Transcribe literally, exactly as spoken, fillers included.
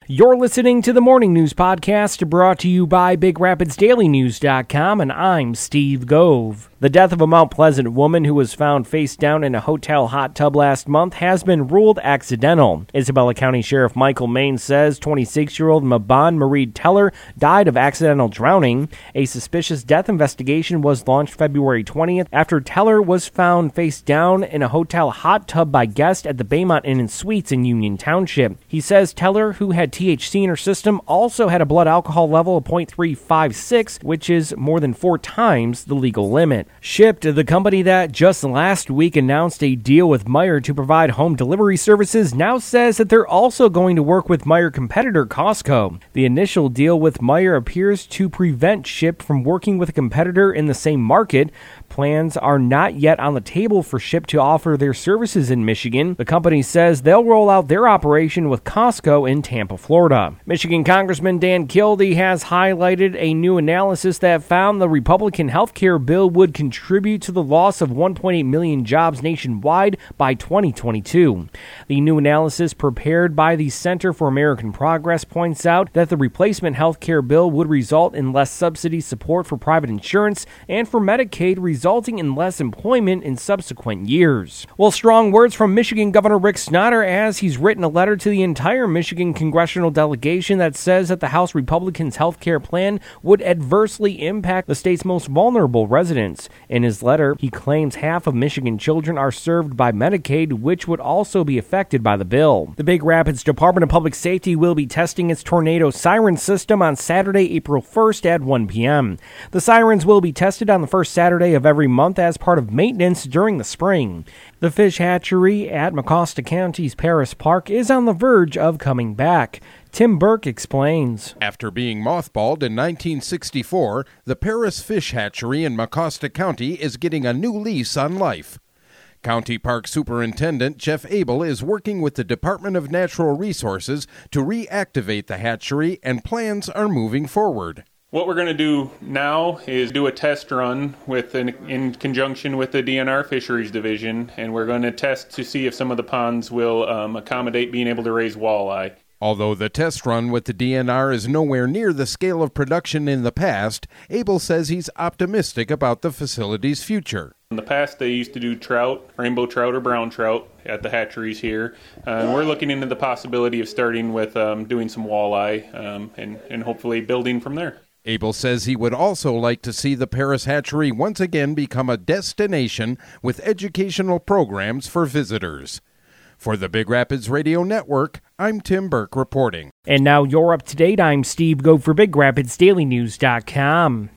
You're listening to the Morning News Podcast brought to you by Big Rapids Daily News dot com, and I'm Steve Gove. The death of a Mount Pleasant woman who was found face down in a hotel hot tub last month has been ruled accidental. Isabella County Sheriff Michael Main says twenty-six-year-old Mabon Marie Teller died of accidental drowning. A suspicious death investigation was launched February twentieth after Teller was found face down in a hotel hot tub by guests at the Baymont Inn and Suites in Union Township. He says Teller, who had T H C in her system, also had a blood alcohol level of point three five six, which is more than four times the legal limit. Shipt, the company that just last week announced a deal with Meijer to provide home delivery services, now says that they're also going to work with Meijer competitor Costco. The initial deal with Meijer appears to prevent Shipt from working with a competitor in the same market. Plans are not yet on the table for Shipt to offer their services in Michigan. The company says they'll roll out their operation with Costco in Tampa, Florida. Michigan Congressman Dan Kildee has highlighted a new analysis that found the Republican health care bill would contribute to the loss of one point eight million jobs nationwide by twenty twenty-two. The new analysis prepared by the Center for American Progress points out that the replacement health care bill would result in less subsidy support for private insurance and for Medicaid, resulting in less employment in subsequent years. Well, strong words from Michigan Governor Rick Snyder as he's written a letter to the entire Michigan congressional delegation that says that the House Republicans' health care plan would adversely impact the state's most vulnerable residents. In his letter, he claims half of Michigan children are served by Medicaid, which would also be affected by the bill. The Big Rapids Department of Public Safety will be testing its tornado siren system on Saturday, April first at one p.m. The sirens will be tested on the first Saturday of every month as part of maintenance during the spring. The fish hatchery at Mecosta County's Paris Park is on the verge of coming back. Tim Burke explains. After being mothballed in nineteen sixty-four, the Paris Fish Hatchery in Mecosta County is getting a new lease on life. County Park Superintendent Jeff Abel is working with the Department of Natural Resources to reactivate the hatchery, and plans are moving forward. What we're going to do now is do a test run with an, in conjunction with the D N R Fisheries Division, and we're going to test to see if some of the ponds will um, accommodate being able to raise walleye. Although the test run with the D N R is nowhere near the scale of production in the past, Abel says he's optimistic about the facility's future. In the past, they used to do trout, rainbow trout or brown trout at the hatcheries here. Uh, and we're looking into the possibility of starting with um, doing some walleye um, and, and hopefully building from there. Abel says he would also like to see the Paris Hatchery once again become a destination with educational programs for visitors. For the Big Rapids Radio Network, I'm Tim Burke reporting. And now you're up to date. I'm Steve Gove for Big Rapids Daily News dot com.